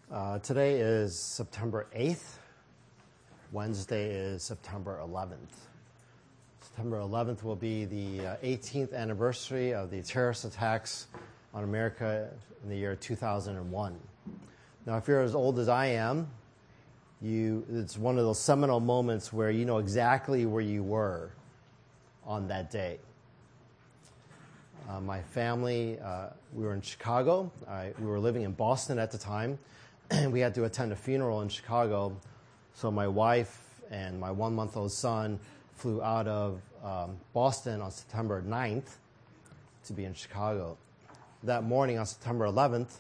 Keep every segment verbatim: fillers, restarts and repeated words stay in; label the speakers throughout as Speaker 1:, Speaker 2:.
Speaker 1: Uh, today is September eighth. Wednesday is September eleventh. September eleventh will be the uh, eighteenth anniversary of the terrorist attacks on America in the year two thousand one. Now, if you're as old as I am, you it's one of those seminal moments where you know exactly where you were on that day. Uh, my family, uh, we were in Chicago. I, we were living in Boston at the time, and we had to attend a funeral in Chicago. So my wife and my one-month-old son flew out of um, Boston on September ninth to be in Chicago. That morning on September eleventh,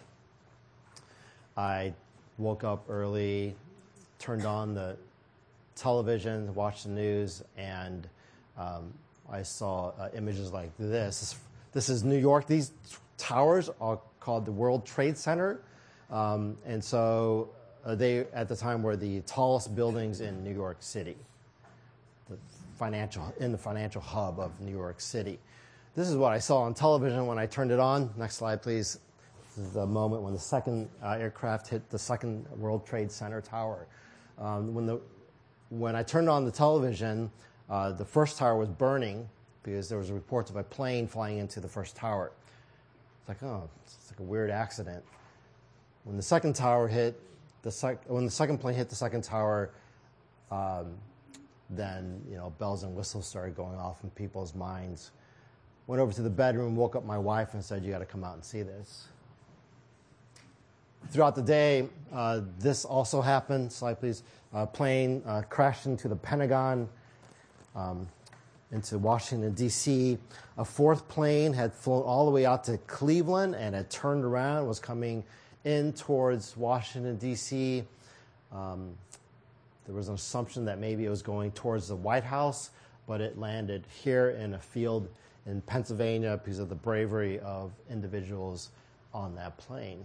Speaker 1: I woke up early, turned on the television, watched the news, and um, I saw uh, images like this. This is New York. These towers are called the World Trade Center. Um, and so uh, they, at the time, were the tallest buildings in New York City, the financial in the financial hub of New York City. This is what I saw on television when I turned it on. Next slide, please. This is the moment when the second uh, aircraft hit the second World Trade Center tower. Um, when the when I turned on the television, uh, the first tower was burning because there was reports of a plane flying into the first tower. It's like, oh, it's like a weird accident. When the second tower hit, the sec- when the second plane hit the second tower, um, then you know bells and whistles started going off in people's minds. Went over to the bedroom, woke up my wife, and said, "You got to come out and see this." Throughout the day, uh, this also happened. Slide, please. A plane uh, crashed into the Pentagon, um, into Washington, D C A fourth plane had flown all the way out to Cleveland and had turned around, was coming in towards Washington, D C Um, there was an assumption that maybe it was going towards the White House, but it landed here in a field in Pennsylvania because of the bravery of individuals on that plane.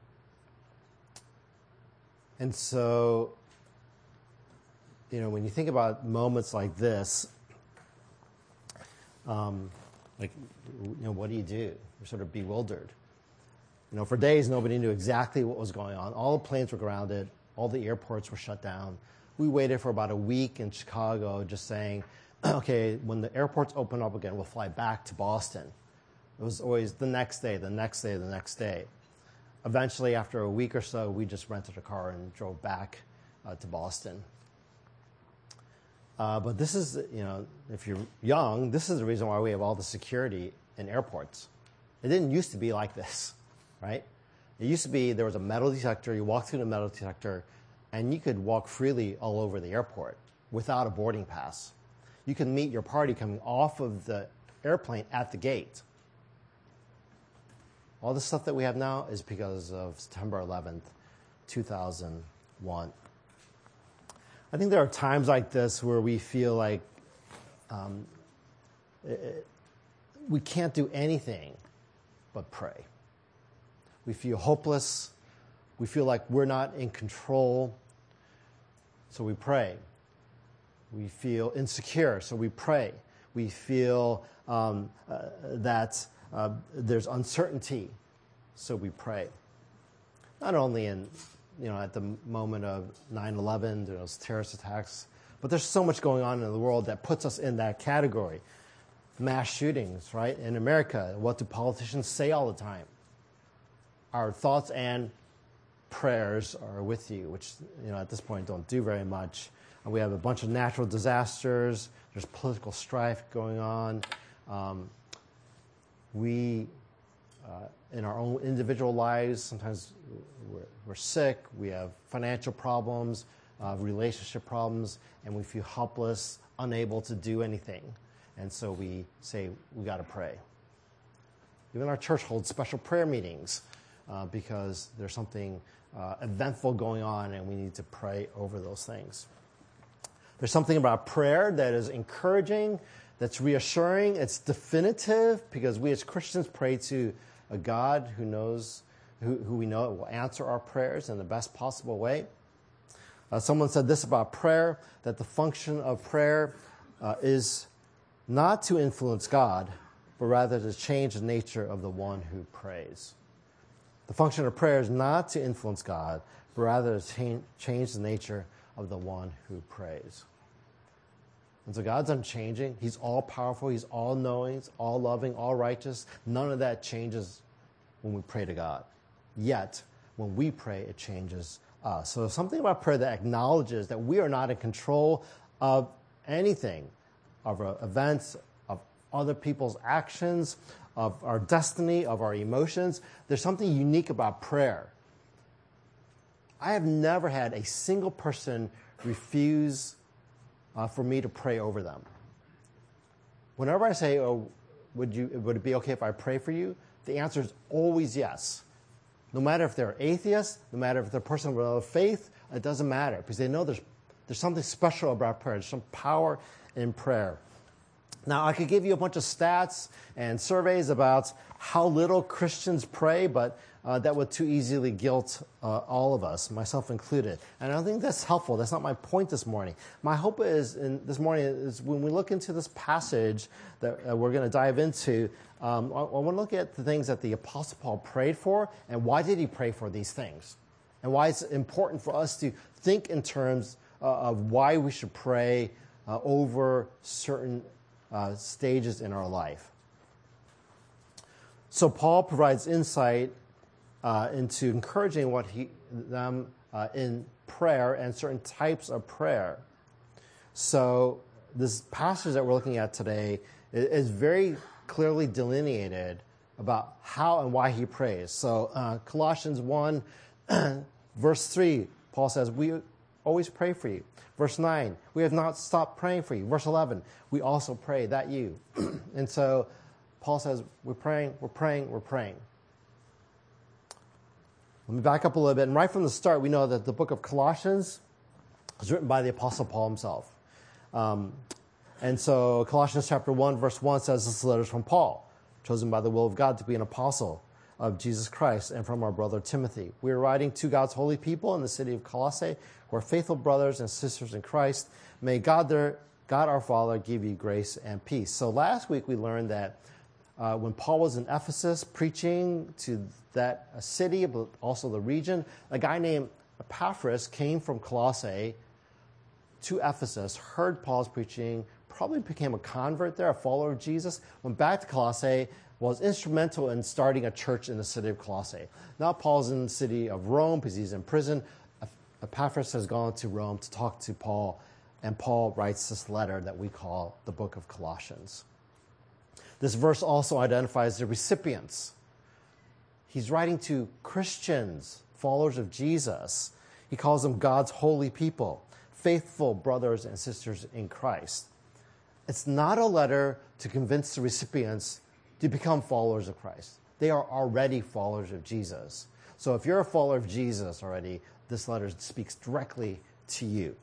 Speaker 1: And so, you know, when you think about moments like this, um, like, you know, what do you do? You're sort of bewildered. You know, for days, nobody knew exactly what was going on. All the planes were grounded. All the airports were shut down. We waited for about a week in Chicago just saying, okay, when the airports open up again, we'll fly back to Boston. It was always the next day, the next day, the next day. Eventually, after a week or so, we just rented a car and drove back uh, to Boston. Uh, but this is, you know, if you're young, this is the reason why we have all the security in airports. It didn't used to be like this, right? It used to be there was a metal detector. You walk through the metal detector, and you could walk freely all over the airport without a boarding pass. You can meet your party coming off of the airplane at the gate. All the stuff that we have now is because of September eleventh, two thousand one. I think there are times like this where we feel like um, it, we can't do anything but pray. We feel hopeless. We feel like we're not in control, so we pray. We feel insecure, so we pray. We feel um, uh, that uh, there's uncertainty, so we pray. Not only in, you know, at the moment of nine eleven, those terrorist attacks, but there's so much going on in the world that puts us in that category. Mass shootings, right? In America, what do politicians say all the time? Our thoughts and prayers are with you, which, you know, at this point don't do very much. And we have a bunch of natural disasters. There's political strife going on. Um, we, uh, in our own individual lives, sometimes we're, we're sick. We have financial problems, uh, relationship problems, and we feel helpless, unable to do anything. And so we say, we got to pray. Even our church holds special prayer meetings uh, because there's something uh, eventful going on, and we need to pray over those things. There's something about prayer that is encouraging, that's reassuring, it's definitive, because we as Christians pray to a God who knows, who, who we know will answer our prayers in the best possible way. Uh, someone said this about prayer, that the function of prayer uh, is not to influence God, but rather to change the nature of the one who prays. The The function of prayer is not to influence God, but rather to change, change the nature of the one who prays. And so God's unchanging. He's all-powerful. He's all-knowing. He's all-loving, all-righteous. None of that changes when we pray to God. Yet, when we pray, it changes us. So something about prayer that acknowledges that we are not in control of anything, of our events, of other people's actions, of our destiny, of our emotions. There's something unique about prayer. I have never had a single person refuse uh, for me to pray over them. Whenever I say, oh, would you, would it be okay if I pray for you? The answer is always yes. No matter if they're atheists, no matter if they're a person with faith, it doesn't matter because they know there's, there's something special about prayer. There's some power in prayer. Now, I could give you a bunch of stats and surveys about how little Christians pray, but uh, that would too easily guilt uh, all of us, myself included. And I don't think that's helpful. That's not my point this morning. My hope is in this morning is when we look into this passage that uh, we're going to dive into, um, I, I want to look at the things that the Apostle Paul prayed for and why did he pray for these things, and why it's important for us to think in terms uh, of why we should pray uh, over certain Uh, stages in our life. So Paul provides insight uh, into encouraging what he them uh, in prayer and certain types of prayer. So this passage that we're looking at today is, is very clearly delineated about how and why he prays. So uh, Colossians one, verse three, Paul says, we always pray for you. Verse nine, we have not stopped praying for you. Verse eleven, we also pray that you. And so Paul says, we're praying, we're praying, we're praying. Let me back up a little bit. And right from the start, we know that the book of Colossians was written by the Apostle Paul himself. Um, and so Colossians chapter one, verse one says, this letter is from Paul, chosen by the will of God to be an apostle of Jesus Christ, and from our brother Timothy. We are writing to God's holy people in the city of Colossae, who are faithful brothers and sisters in Christ. May God, their, God our Father give you grace and peace. So last week we learned that uh, when Paul was in Ephesus preaching to that uh, city, but also the region, a guy named Epaphras came from Colossae to Ephesus, heard Paul's preaching, probably became a convert there, a follower of Jesus, went back to Colossae, was instrumental in starting a church in the city of Colossae. Now Paul's in the city of Rome because he's in prison. Epaphras has gone to Rome to talk to Paul, and Paul writes this letter that we call the book of Colossians. This verse also identifies the recipients. He's writing to Christians, followers of Jesus. He calls them God's holy people, faithful brothers and sisters in Christ. It's not a letter to convince the recipients to become followers of Christ. They are already followers of Jesus. So if you're a follower of Jesus already, this letter speaks directly to you.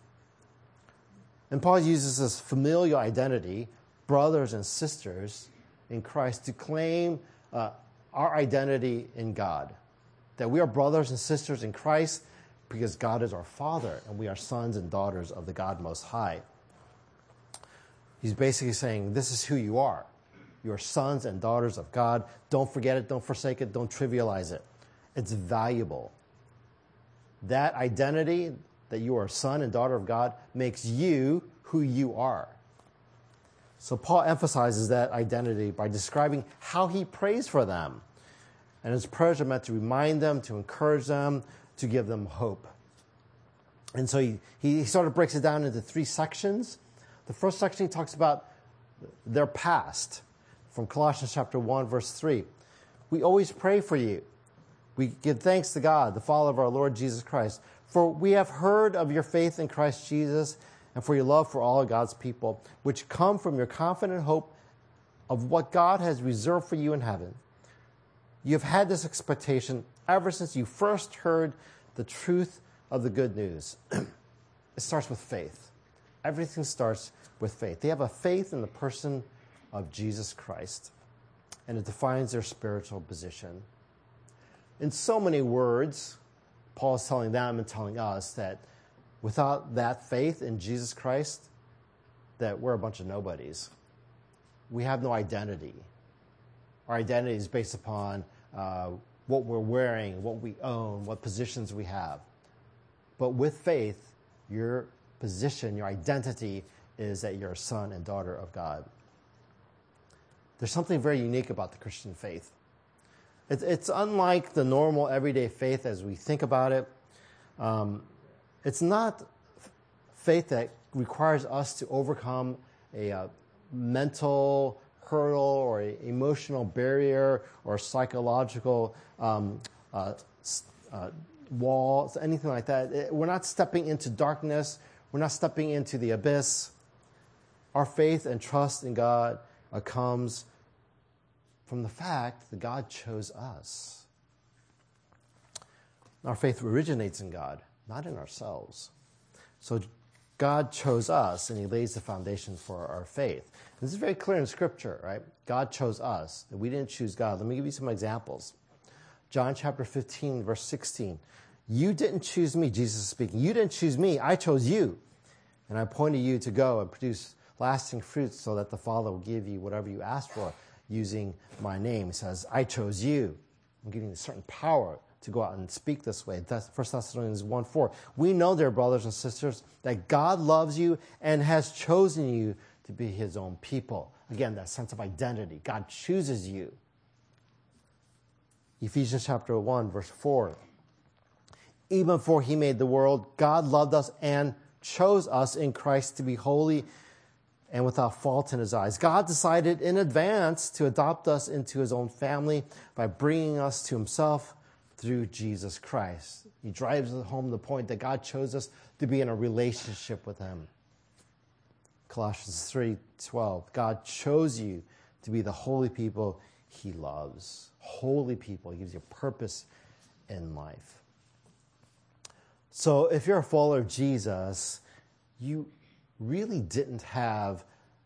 Speaker 1: And Paul uses this familial identity, brothers and sisters in Christ, to claim uh, our identity in God. That we are brothers and sisters in Christ because God is our Father and we are sons and daughters of the God Most High. He's basically saying, this is who you are. You are sons and daughters of God. Don't forget it. Don't forsake it. Don't trivialize it. It's valuable. That identity, that you are a son and daughter of God, makes you who you are. So Paul emphasizes that identity by describing how he prays for them. And his prayers are meant to remind them, to encourage them, to give them hope. And so he, he sort of breaks it down into three sections. The first section he talks about their past. From Colossians chapter one, verse three. We always pray for you. We give thanks to God, the Father of our Lord Jesus Christ. For we have heard of your faith in Christ Jesus and for your love for all of God's people, which come from your confident hope of what God has reserved for you in heaven. You have had this expectation ever since you first heard the truth of the good news. It starts with faith. Everything starts with faith. They have a faith in the person of Jesus Christ, and it defines their spiritual position. In so many words, Paul is telling them and telling us that without that faith in Jesus Christ, that we're a bunch of nobodies. We have no identity. Our identity is based upon uh, what we're wearing, what we own, what positions we have. But with faith, your position, your identity is that you're a son and daughter of God. There's something very unique about the Christian faith. It's, it's unlike the normal everyday faith as we think about it. Um, it's not faith that requires us to overcome a uh, mental hurdle or an emotional barrier or psychological um, uh, uh, wall, anything like that. It, we're not stepping into darkness. We're not stepping into the abyss. Our faith and trust in God uh, comes from the fact that God chose us. Our faith originates in God, not in ourselves. So God chose us, and he lays the foundation for our faith. This is very clear in Scripture, right? God chose us. We didn't choose God. Let me give you some examples. John chapter fifteen, verse sixteen. You didn't choose me, Jesus is speaking. You didn't choose me. I chose you. And I appointed you to go and produce lasting fruits so that the Father will give you whatever you ask for using my name. He says, I chose you. I'm giving you a certain power to go out and speak this way. That's First Thessalonians one four. We know, dear brothers and sisters, that God loves you and has chosen you to be his own people. Again, that sense of identity. God chooses you. Ephesians chapter one, verse four. Even before he made the world, God loved us and chose us in Christ to be holy and without fault in his eyes. God decided in advance to adopt us into his own family by bringing us to himself through Jesus Christ. He drives home the point that God chose us to be in a relationship with him. Colossians three twelve. God chose you to be the holy people he loves. Holy people. He gives you purpose in life. So if you're a follower of Jesus, you really didn't have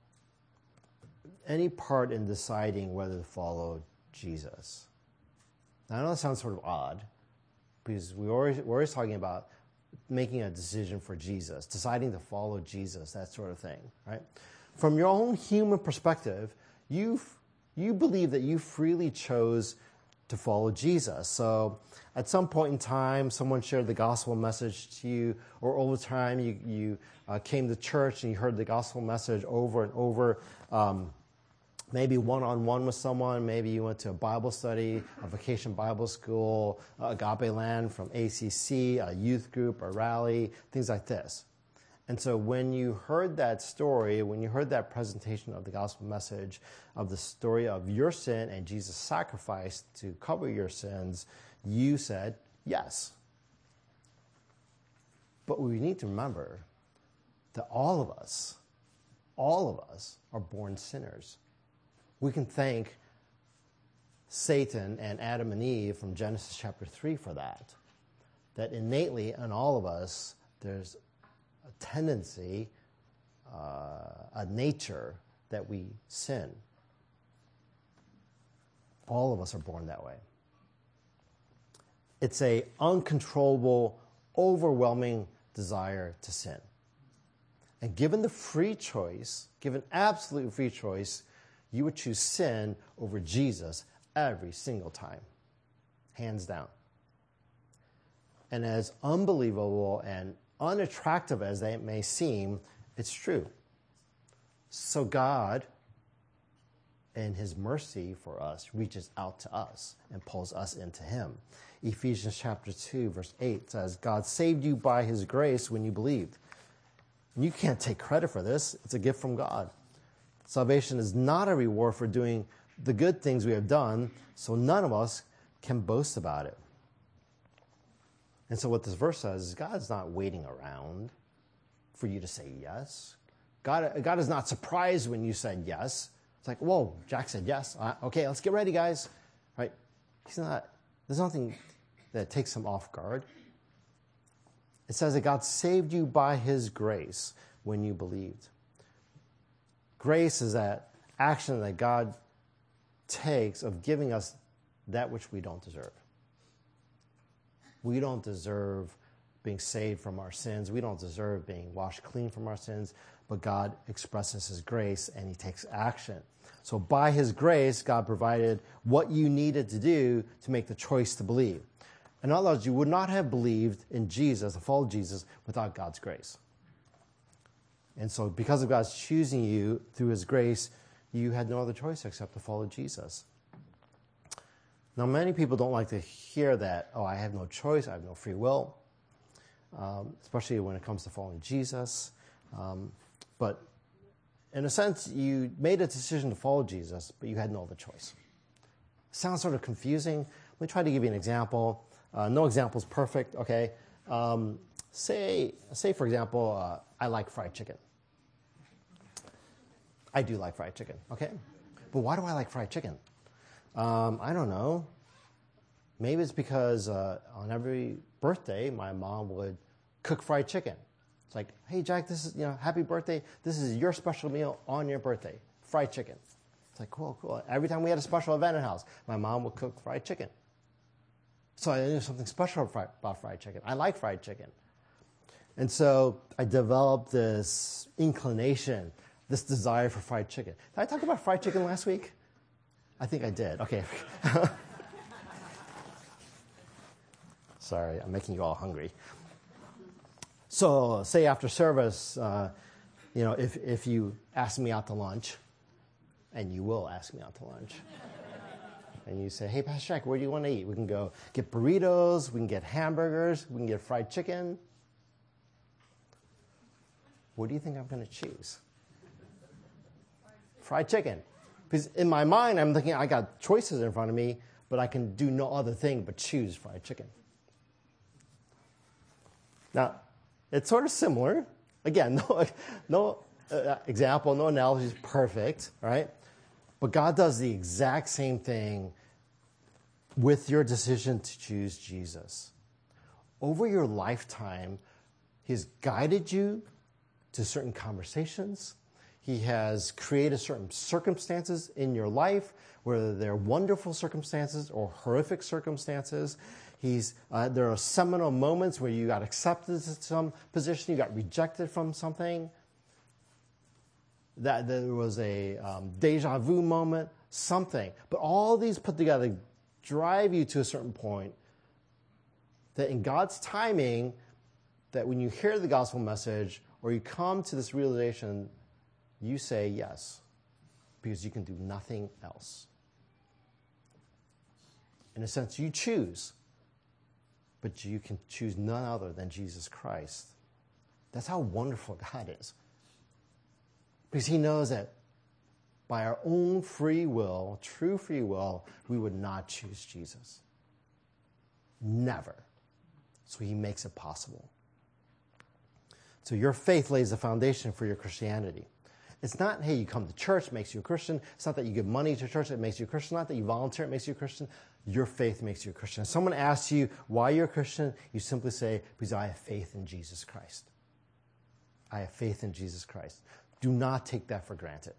Speaker 1: any part in deciding whether to follow Jesus. Now, I know that sounds sort of odd, because we always, we're always talking about making a decision for Jesus, deciding to follow Jesus, that sort of thing, right? From your own human perspective, you you believe that you freely chose to follow Jesus. So at some point in time, someone shared the gospel message to you, or over time you, you uh, came to church and you heard the gospel message over and over, um, maybe one-on-one with someone. Maybe you went to a Bible study, a vacation Bible school, uh, Agape Land from A C C, a youth group, a rally, things like this. And so when you heard that story, when you heard that presentation of the gospel message, of the story of your sin and Jesus' sacrifice to cover your sins, you said yes. But we need to remember that all of us, all of us are born sinners. We can thank Satan and Adam and Eve from Genesis chapter three for that. That innately in all of us, there's a tendency, uh, a nature that we sin. All of us are born that way. It's a uncontrollable, overwhelming desire to sin. And given the free choice, given absolute free choice, you would choose sin over Jesus every single time, hands down. And as unbelievable and unattractive as that may seem, it's true. So God, in his mercy for us, reaches out to us and pulls us into him. Ephesians chapter two, verse eight says, God saved you by his grace when you believed. And you can't take credit for this. It's a gift from God. Salvation is not a reward for doing the good things we have done, so none of us can boast about it. And so what this verse says is God's not waiting around for you to say yes. God, God is not surprised when you said yes. It's like, whoa, Jack said yes. Uh, okay, let's get ready, guys. Right? He's not, there's nothing that takes him off guard. It says that God saved you by his grace when you believed. Grace is that action that God takes of giving us that which we don't deserve. We don't deserve being saved from our sins. We don't deserve being washed clean from our sins, but God expresses his grace and he takes action. So by his grace, God provided what you needed to do to make the choice to believe. In other words, you would not have believed in Jesus, to follow Jesus, without God's grace. And so because of God's choosing you through his grace, you had no other choice except to follow Jesus. Now, many people don't like to hear that, oh, I have no choice, I have no free will, um, especially when it comes to following Jesus. Um, but in a sense, you made a decision to follow Jesus, but you had no other choice. Sounds sort of confusing. Let me try to give you an example. Uh, no example is perfect, okay? Um, say, say, for example, uh, I like fried chicken. I do like fried chicken, okay? But why do I like fried chicken? Um, I don't know. Maybe it's because uh, on every birthday, my mom would cook fried chicken. It's like, hey, Jack, this is, you know, happy birthday. This is your special meal on your birthday, fried chicken. It's like, cool, cool. Every time we had a special event in the house, my mom would cook fried chicken. So I knew something special about fried chicken. I like fried chicken. And so I developed this inclination, this desire for fried chicken. Did I talk about fried chicken last week? I think I did. Okay. Sorry, I'm making you all hungry. So say after service, uh, you know, if, if you ask me out to lunch, and you will ask me out to lunch, and you say, hey, Pastor Jack, where do you want to eat? We can go get burritos, we can get hamburgers, we can get fried chicken. What do you think I'm going to choose? Fried chicken. Because in my mind, I'm thinking I got choices in front of me, but I can do no other thing but choose fried chicken. Now, it's sort of similar. Again, no, no uh, example, no analogy is perfect, right? But God does the exact same thing with your decision to choose Jesus. Over your lifetime, he's guided you to certain conversations. He has created certain circumstances in your life, whether they're wonderful circumstances or horrific circumstances. He's, uh, there are seminal moments where you got accepted to some position, you got rejected from something. That there was a um, deja vu moment, something. But all these put together drive you to a certain point that in God's timing, that when you hear the gospel message or you come to this realization, you say yes, because you can do nothing else. In a sense, you choose, but you can choose none other than Jesus Christ. That's how wonderful God is. Because he knows that by our own free will, true free will, we would not choose Jesus. Never. So he makes it possible. So your faith lays the foundation for your Christianity. It's not, hey, you come to church, makes you a Christian. It's not that you give money to church, that makes you a Christian. It's not that you volunteer, it makes you a Christian. Your faith makes you a Christian. If someone asks you why you're a Christian, you simply say, because I have faith in Jesus Christ. I have faith in Jesus Christ. Do not take that for granted.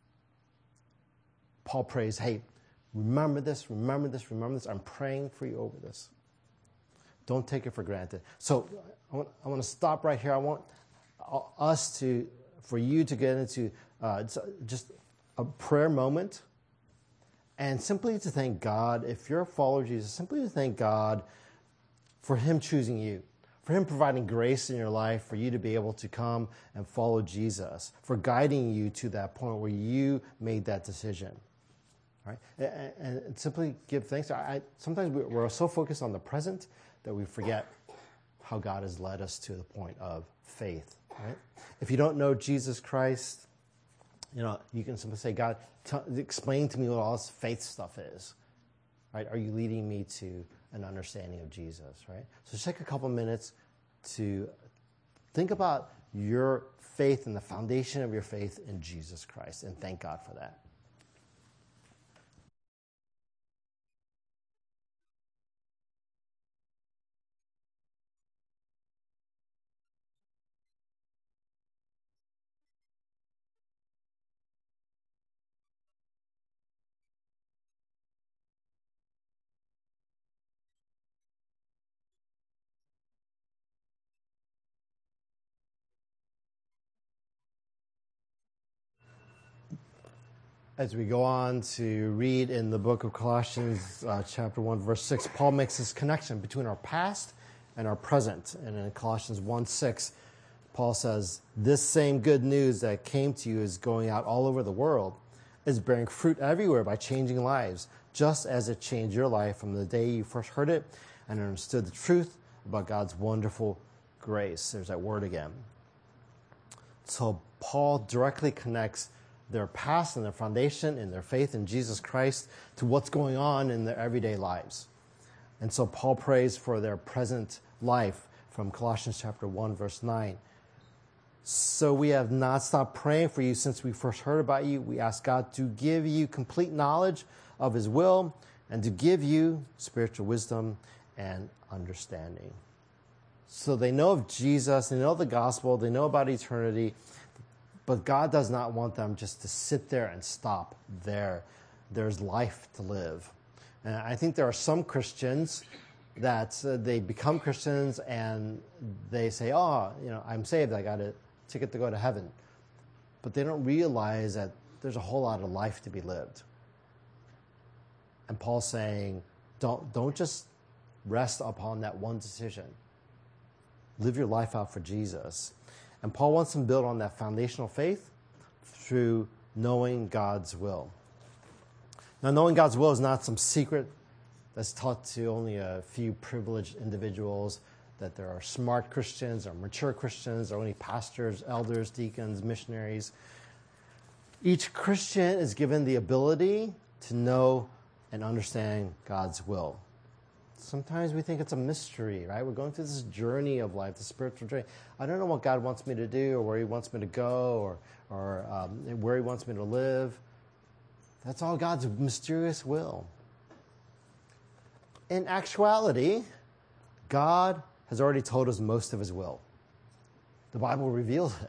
Speaker 1: Paul prays, hey, remember this, remember this, remember this. I'm praying for you over this. Don't take it for granted. So I want, I want to stop right here. I want us to, for you to get into uh, just a prayer moment and simply to thank God. If you're a follower of Jesus, simply to thank God for him choosing you, for him providing grace in your life, for you to be able to come and follow Jesus, for guiding you to that point where you made that decision. Right? And, and simply give thanks. I, sometimes we're so focused on the present that we forget how God has led us to the point of faith. Right? If you don't know Jesus Christ, you know, you can simply say, God, t- explain to me what all this faith stuff is. Right? Are you leading me to an understanding of Jesus? Right? So just take a couple minutes to think about your faith and the foundation of your faith in Jesus Christ, and thank God for that. As we go on to read in the book of Colossians, uh, chapter one, verse six, Paul makes this connection between our past and our present. And in Colossians one six, Paul says, this same good news that came to you is going out all over the world, is bearing fruit everywhere by changing lives, just as it changed your life from the day you first heard it and understood the truth about God's wonderful grace. There's that word again. So Paul directly connects their past and their foundation and their faith in Jesus Christ to what's going on in their everyday lives. And so Paul prays for their present life from Colossians chapter one, verse nine. So we have not stopped praying for you since we first heard about you. We ask God to give you complete knowledge of his will and to give you spiritual wisdom and understanding. So they know of Jesus, they know the gospel, they know about eternity, but God does not want them just to sit there and stop there. There's life to live. And I think there are some Christians that uh, they become Christians and they say, oh, you know, I'm saved, I got a ticket to go to heaven. But they don't realize that there's a whole lot of life to be lived. And Paul's saying, don't, don't just rest upon that one decision. Live your life out for Jesus. And Paul wants them to build on that foundational faith through knowing God's will. Now, knowing God's will is not some secret that's taught to only a few privileged individuals, that there are smart Christians or mature Christians or only pastors, elders, deacons, missionaries. Each Christian is given the ability to know and understand God's will. Sometimes we think it's a mystery, right? We're going through this journey of life, the spiritual journey. I don't know what God wants me to do or where he wants me to go or, or um, where he wants me to live. That's all God's mysterious will. In actuality, God has already told us most of his will. The Bible reveals it.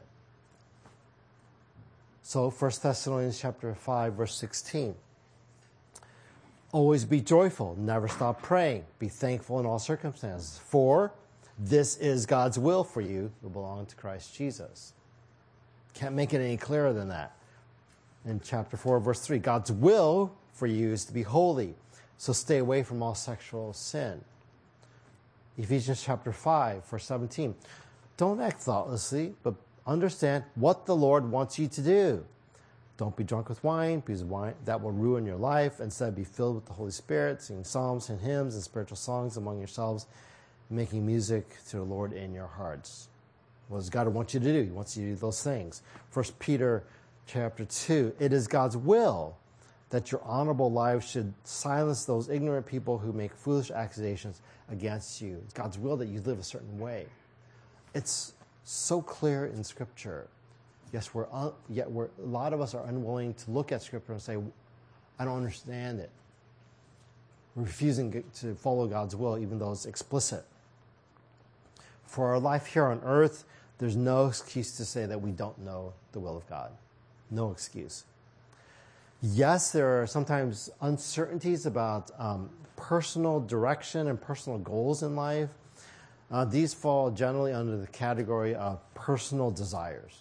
Speaker 1: So First Thessalonians chapter five, verse sixteen. Always be joyful, never stop praying, be thankful in all circumstances, for this is God's will for you who belong to Christ Jesus. Can't make it any clearer than that. In chapter four, verse three, God's will for you is to be holy, so stay away from all sexual sin. Ephesians chapter five, verse seventeen, don't act thoughtlessly, but understand what the Lord wants you to do. Don't be drunk with wine, because wine that will ruin your life. Instead, be filled with the Holy Spirit, singing psalms and hymns and spiritual songs among yourselves, making music to the Lord in your hearts. What does God want you to do? He wants you to do those things. First Peter chapter two, it is God's will that your honorable lives should silence those ignorant people who make foolish accusations against you. It's God's will that you live a certain way. It's so clear in Scripture. Yes, we're un- yet we're a lot of us are unwilling to look at Scripture and say, I don't understand it. We're refusing to follow God's will, even though it's explicit. For our life here on earth, there's no excuse to say that we don't know the will of God. No excuse. Yes, there are sometimes uncertainties about um, personal direction and personal goals in life. Uh, these fall generally under the category of personal desires.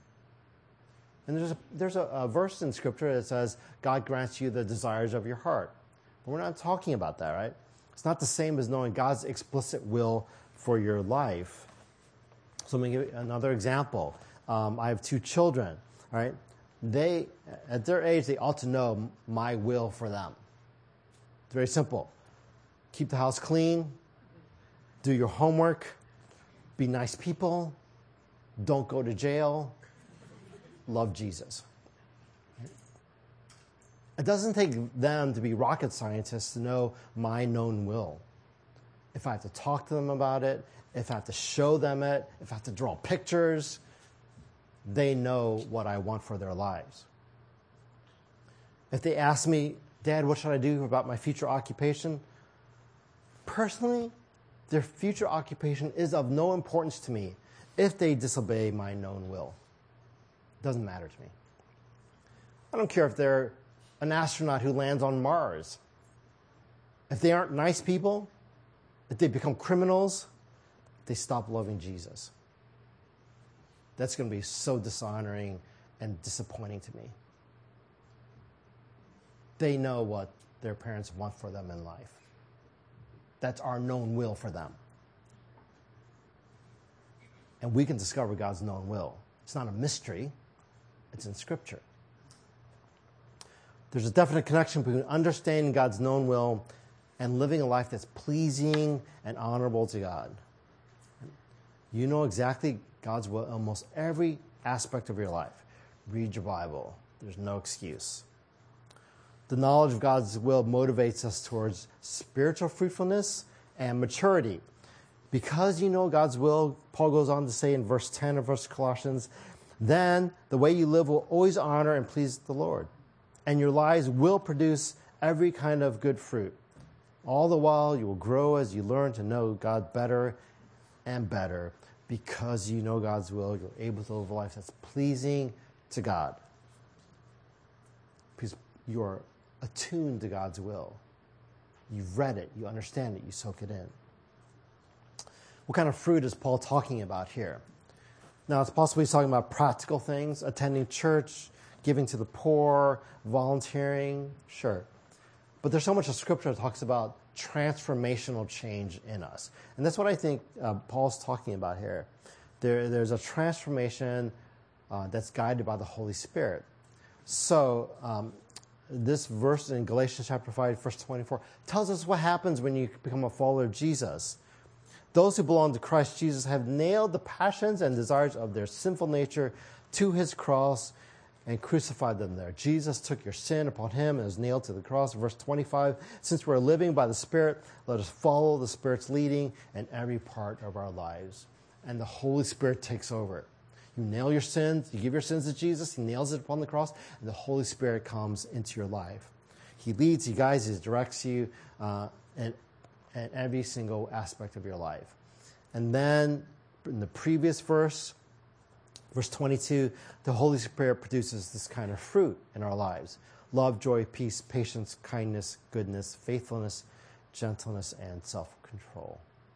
Speaker 1: And there's a, there's a, a verse in Scripture that says, God grants you the desires of your heart. But we're not talking about that, right? It's not the same as knowing God's explicit will for your life. So let me give you another example. Um, I have two children, right? They, at their age, they ought to know my will for them. It's very simple. Keep the house clean. Do your homework. Be nice people. Don't go to jail. Love Jesus. It doesn't take them to be rocket scientists to know my known will. If I have to talk to them about it, if I have to show them it, if I have to draw pictures, they know what I want for their lives. If they ask me, Dad, what should I do about my future occupation? Personally, their future occupation is of no importance to me if they disobey my known will. It doesn't matter to me. I don't care if they're an astronaut who lands on Mars. If they aren't nice people, if they become criminals, they stop loving Jesus. That's going to be so dishonoring and disappointing to me. They know what their parents want for them in life. That's our known will for them. And we can discover God's known will. It's not a mystery. It's in Scripture. There's a definite connection between understanding God's known will and living a life that's pleasing and honorable to God. You know exactly God's will in almost every aspect of your life. Read your Bible. There's no excuse. The knowledge of God's will motivates us towards spiritual fruitfulness and maturity. Because you know God's will, Paul goes on to say in verse ten of First Colossians, then the way you live will always honor and please the Lord. And your lives will produce every kind of good fruit. All the while you will grow as you learn to know God better and better. Because you know God's will, you're able to live a life that's pleasing to God. Because you're attuned to God's will. You've read it, you understand it, you soak it in. What kind of fruit is Paul talking about here? Now, it's possible he's talking about practical things, attending church, giving to the poor, volunteering, sure. But there's so much of Scripture that talks about transformational change in us. And that's what I think uh, Paul's talking about here. There, there's a transformation uh, that's guided by the Holy Spirit. So um, this verse in Galatians chapter five, verse twenty-four, tells us what happens when you become a follower of Jesus. Those who belong to Christ Jesus have nailed the passions and desires of their sinful nature to his cross and crucified them there. Jesus took your sin upon him and was nailed to the cross. Verse twenty-five, since we're living by the Spirit, let us follow the Spirit's leading in every part of our lives. And the Holy Spirit takes over. You nail your sins, you give your sins to Jesus, he nails it upon the cross, and the Holy Spirit comes into your life. He leads, he guides, he directs you uh, in, in every single aspect of your life. And then in the previous verse, verse twenty-two, the Holy Spirit produces this kind of fruit in our lives. Love, joy, peace, patience, kindness, goodness, faithfulness, gentleness, and self-control.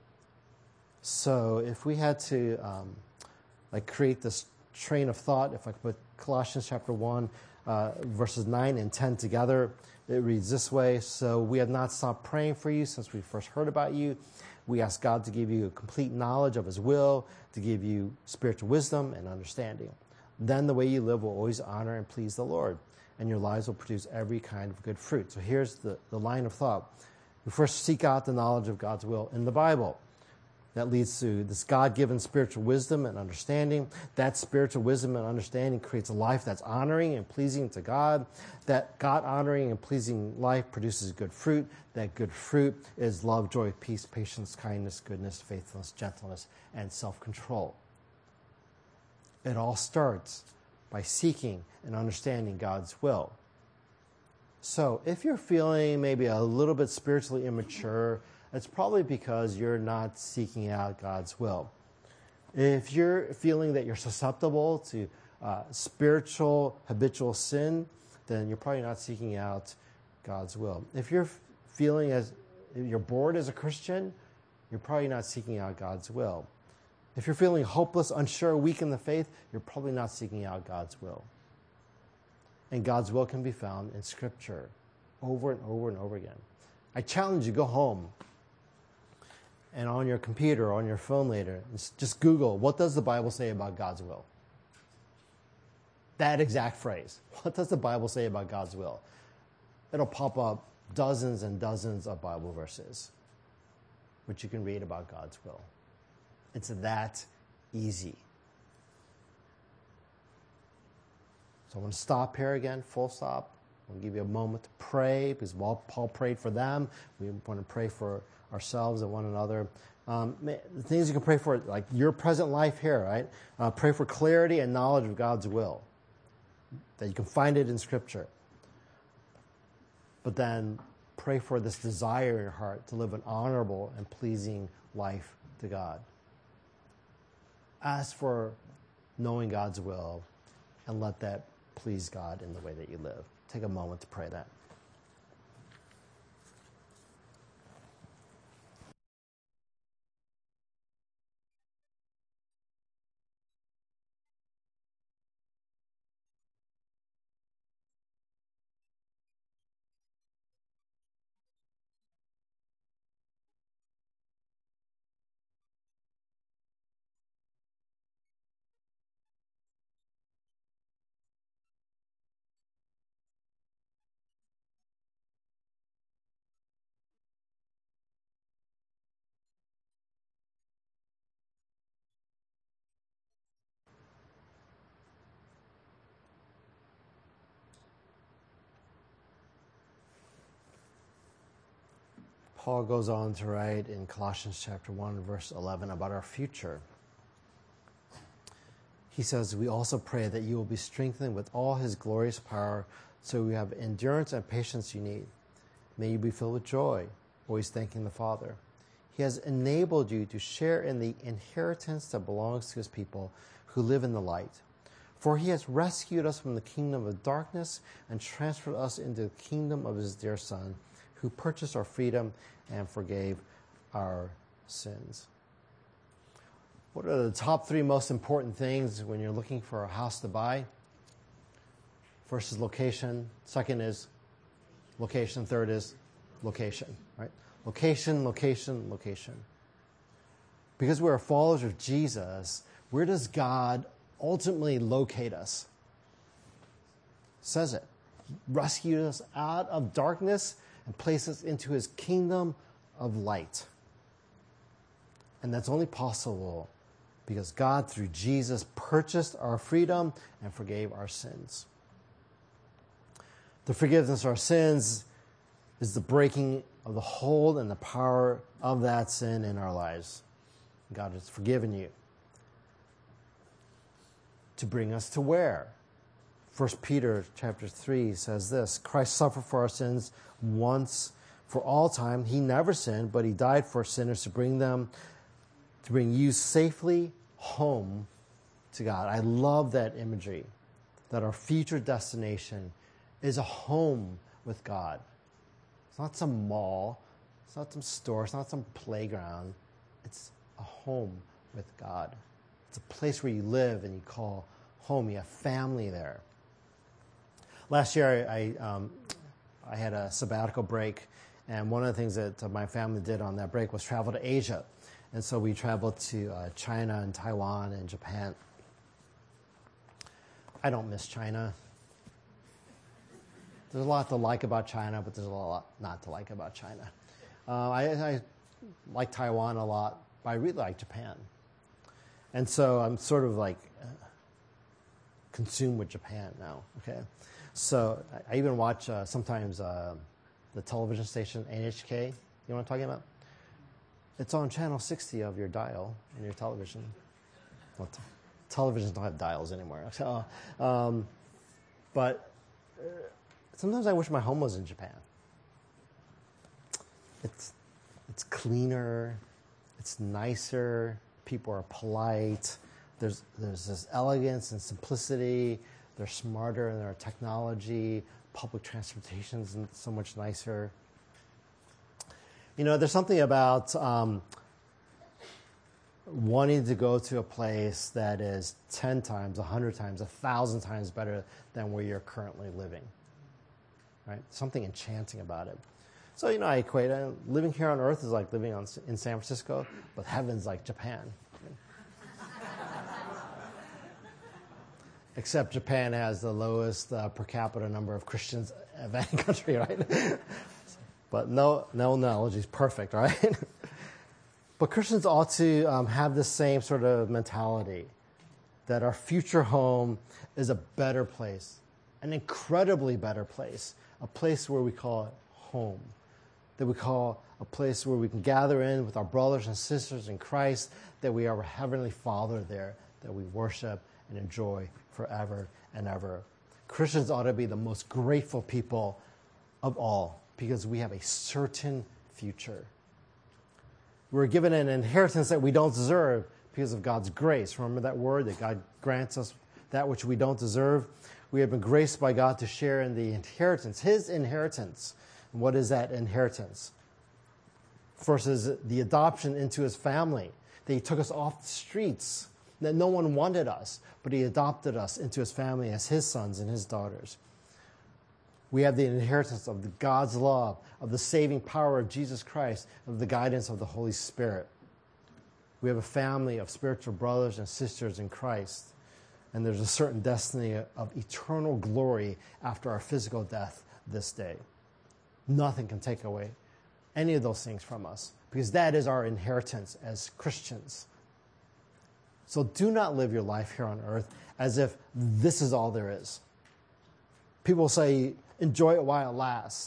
Speaker 1: So if we had to um, like create this train of thought, if I could put Colossians chapter one, uh, verses nine and ten together, it reads this way. So we have not stopped praying for you since we first heard about you. We ask God to give you a complete knowledge of his will, to give you spiritual wisdom and understanding. Then the way you live will always honor and please the Lord, and your lives will produce every kind of good fruit. So here's the, the line of thought. We first seek out the knowledge of God's will in the Bible. That leads to this God-given spiritual wisdom and understanding. That spiritual wisdom and understanding creates a life that's honoring and pleasing to God. That God-honoring and pleasing life produces good fruit. That good fruit is love, joy, peace, patience, kindness, goodness, faithfulness, gentleness, and self-control. It all starts by seeking and understanding God's will. So if you're feeling maybe a little bit spiritually immature, it's probably because you're not seeking out God's will. If you're feeling that you're susceptible to uh, spiritual habitual sin, then you're probably not seeking out God's will. If you're feeling as you're bored as a Christian, you're probably not seeking out God's will. If you're feeling hopeless, unsure, weak in the faith, you're probably not seeking out God's will. And God's will can be found in Scripture over and over and over again. I challenge you, go home and on your computer or on your phone later, just Google, what does the Bible say about God's will? That exact phrase. What does the Bible say about God's will? It'll pop up dozens and dozens of Bible verses, which you can read about God's will. It's that easy. So I want to stop here again, full stop. I want to give you a moment to pray, because while Paul prayed for them, we want to pray for ourselves and one another. Um, the things you can pray for, like your present life here, right? Uh, pray for clarity and knowledge of God's will, that you can find it in Scripture. But then pray for this desire in your heart to live an honorable and pleasing life to God. Ask for knowing God's will and let that please God in the way that you live. Take a moment to pray that. Paul goes on to write in Colossians chapter one, verse eleven, about our future. He says, we also pray that you will be strengthened with all his glorious power, so we have endurance and patience you need. May you be filled with joy, always thanking the Father. He has enabled you to share in the inheritance that belongs to his people who live in the light. For he has rescued us from the kingdom of darkness and transferred us into the kingdom of his dear Son, who purchased our freedom and forgave our sins. What are the top three most important things when you're looking for a house to buy? First is location. Second is location. Third is location, right? Location, location, location. Because we're followers of Jesus, where does God ultimately locate us? It says it. Rescued us out of darkness and placed us into his kingdom of light. And that's only possible because God, through Jesus, purchased our freedom and forgave our sins. The forgiveness of our sins is the breaking of the hold and the power of that sin in our lives. God has forgiven you. To bring us to where? First Peter chapter three says this, Christ suffered for our sins once for all time. He never sinned, but he died for sinners to bring them, to bring you safely home to God. I love that imagery, that our future destination is a home with God. It's not some mall. It's not some store. It's not some playground. It's a home with God. It's a place where you live and you call home. You have family there. Last year, I um, I had a sabbatical break, and one of the things that my family did on that break was travel to Asia. And so we traveled to uh, China and Taiwan and Japan. I don't miss China. There's a lot to like about China, but there's a lot not to like about China. Uh, I, I like Taiwan a lot, but I really like Japan. And so I'm sort of like uh, consumed with Japan now, okay? So I, I even watch uh, sometimes uh, the television station N H K. You know what I'm talking about? It's on channel sixty of your dial in your television. Well, t- televisions don't have dials anymore. So, um, but uh, sometimes I wish my home was in Japan. It's it's cleaner, it's nicer, people are polite, there's there's this elegance and simplicity, they're smarter in their technology, public transportation is so much nicer. You know, there's something about um, wanting to go to a place that is ten times, one hundred times, one thousand times better than where you're currently living, right? Something enchanting about it. So, you know, I equate it. Living here on Earth is like living on, in San Francisco, but heaven's like Japan. Except Japan has the lowest uh, per capita number of Christians of any country, right? But no, no analogies, perfect, right? But Christians ought to um, have the same sort of mentality, that our future home is a better place, an incredibly better place, a place where we call it home, that we call a place where we can gather in with our brothers and sisters in Christ, that we have a Heavenly Father there, that we worship and enjoy forever and ever. Christians ought to be the most grateful people of all, because we have a certain future. We're given an inheritance that we don't deserve because of God's grace. Remember that word, that God grants us that which we don't deserve? We have been graced by God to share in the inheritance, his inheritance. And what is that inheritance? First is the adoption into his family, that he took us off the streets, that no one wanted us, but he adopted us into his family as his sons and his daughters. We have the inheritance of the God's love, of the saving power of Jesus Christ, of the guidance of the Holy Spirit. We have a family of spiritual brothers and sisters in Christ, and there's a certain destiny of eternal glory after our physical death this day. Nothing can take away any of those things from us, because that is our inheritance as Christians. So do not live your life here on earth as if this is all there is. People say, enjoy it while it lasts.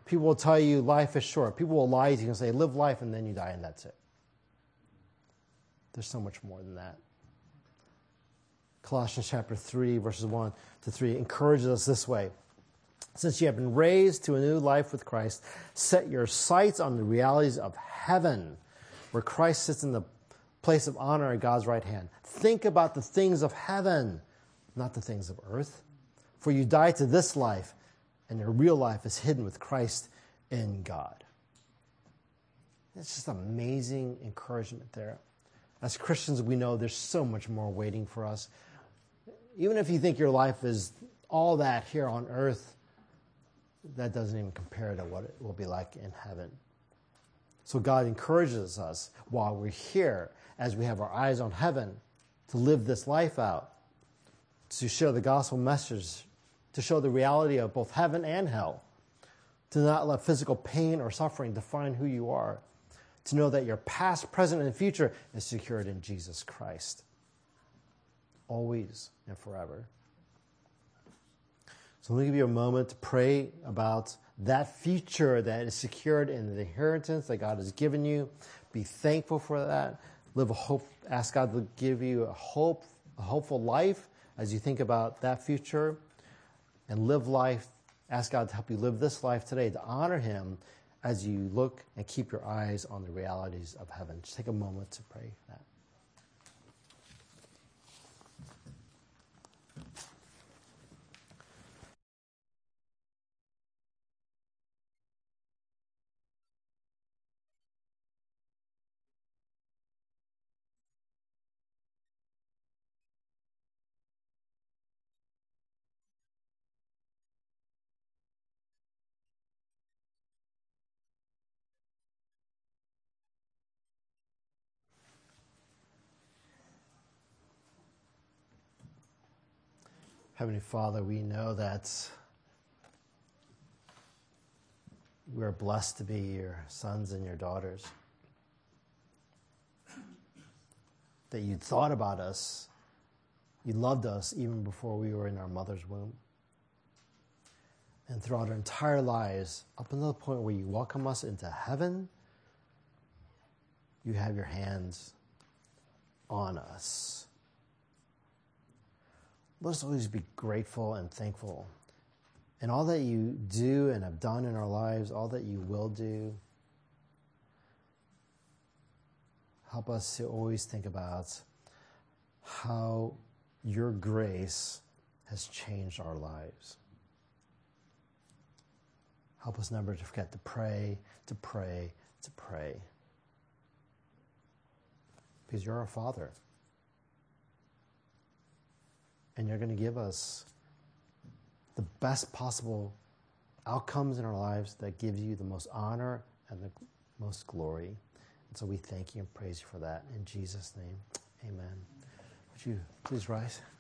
Speaker 1: People will tell you life is short. People will lie to you and say, live life and then you die and that's it. There's so much more than that. Colossians chapter three, verses one to three encourages us this way. Since you have been raised to a new life with Christ, set your sights on the realities of heaven, where Christ sits in the place of honor at God's right hand. Think about the things of heaven, not the things of earth. For you died to this life, and your real life is hidden with Christ in God. It's just amazing encouragement there. As Christians, we know there's so much more waiting for us. Even if you think your life is all that here on earth, that doesn't even compare to what it will be like in heaven. So God encourages us while we're here, as we have our eyes on heaven, to live this life out, to share the gospel message, to show the reality of both heaven and hell, to not let physical pain or suffering define who you are, to know that your past, present, and future is secured in Jesus Christ, always and forever. So let me give you a moment to pray about that future that is secured in the inheritance that God has given you. Be thankful for that. Live a hope. Ask God to give you a hope, a hopeful life as you think about that future, and live life. Ask God to help you live this life today to honor Him as you look and keep your eyes on the realities of heaven. Just take a moment to pray that. Heavenly Father, we know that we're blessed to be your sons and your daughters. That you thought about us, you loved us even before we were in our mother's womb. And throughout our entire lives, up until the point where you welcome us into heaven, you have your hands on us. Let us always be grateful and thankful. And all that you do and have done in our lives, all that you will do, help us to always think about how your grace has changed our lives. Help us never to forget to pray, to pray, to pray. Because you're our Father. And you're going to give us the best possible outcomes in our lives that gives you the most honor and the most glory. And so we thank you and praise you for that. In Jesus' name, amen. Would you please rise?